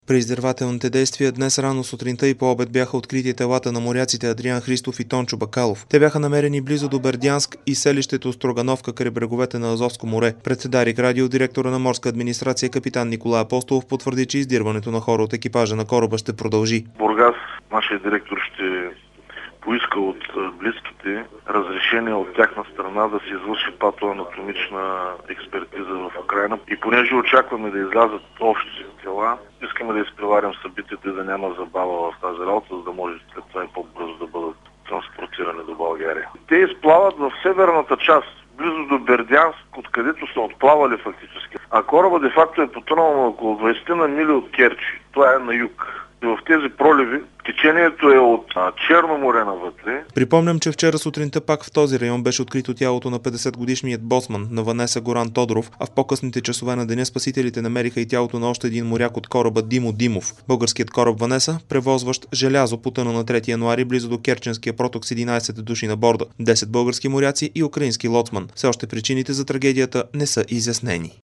При издирвателните действия днес рано сутринта и по обед бяха открити телата на моряците Адриан Христов и Тончо Бакалов. Те бяха намерени близо до Бердянск и селището Строгановка край бреговете на Азовско море. Пред Дарик радио директора на морска администрация капитан Николай Апостолов потвърди, че издирването на хора от екипажа на кораба ще продължи. Бургас, нашия директор ще поиска от близките разрешение от тяхна страна да се извърши патоанатомична експертиза в Украйна. И понеже очакваме да излязат общите тела, искаме да изпреварим събитията и да няма забава в тази работа, за да може след това и по-бързо да бъдат транспортирани до България. Те изплават в северната част, близо до Бердянск, откъдето са отплавали фактически. А кораба де-факто е потънал на около 20 на мили от Керчи. Това е на юг. И в тези проливи течението е от Черно море навътре. Припомням, че вчера сутринта пак в този район беше открито тялото на 50-годишният боцман на Ванеса Горан Тодоров, а в по-късните часове на деня спасителите намериха и тялото на още един моряк от кораба Димо Димов. Българският кораб Ванеса, превозващ желязо, потъна на 3 януари близо до Керченския проток с 11 души на борда, 10 български моряци и украински лоцман. Все още причините за трагедията не са изяснени.